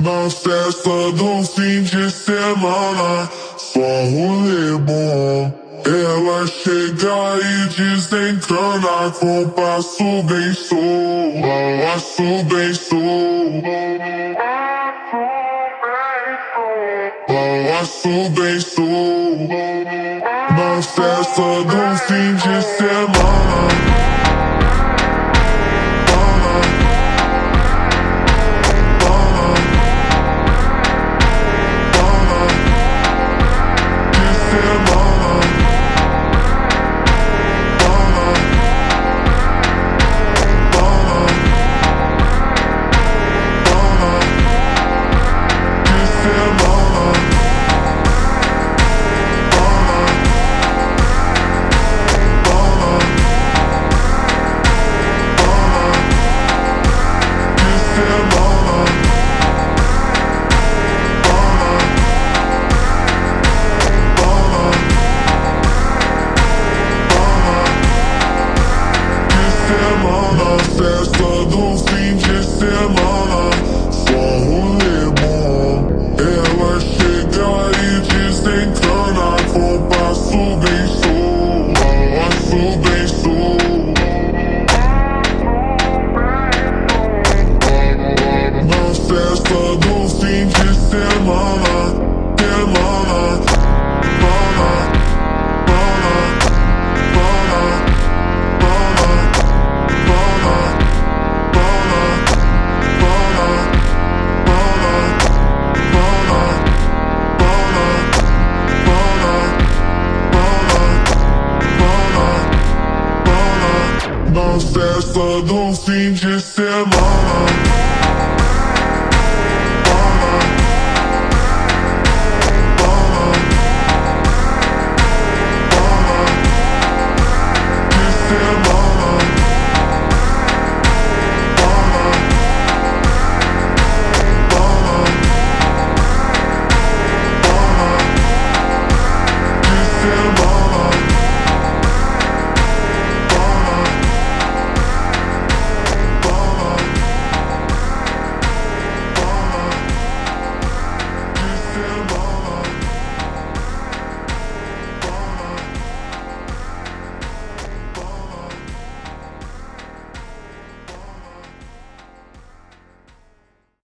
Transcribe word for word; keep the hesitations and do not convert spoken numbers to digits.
Na festa do fim de semana, só rolê bom. Ela chega e desencana com passo bem sou, passo bem sou, passo bem sou. Na festa do fim de semana. Na festa do fim de semana, só rolê bom. Ela chega e desencana com passo bem sou, passo bem sou. Na festa do fim de semana, semana. Na festa do fim de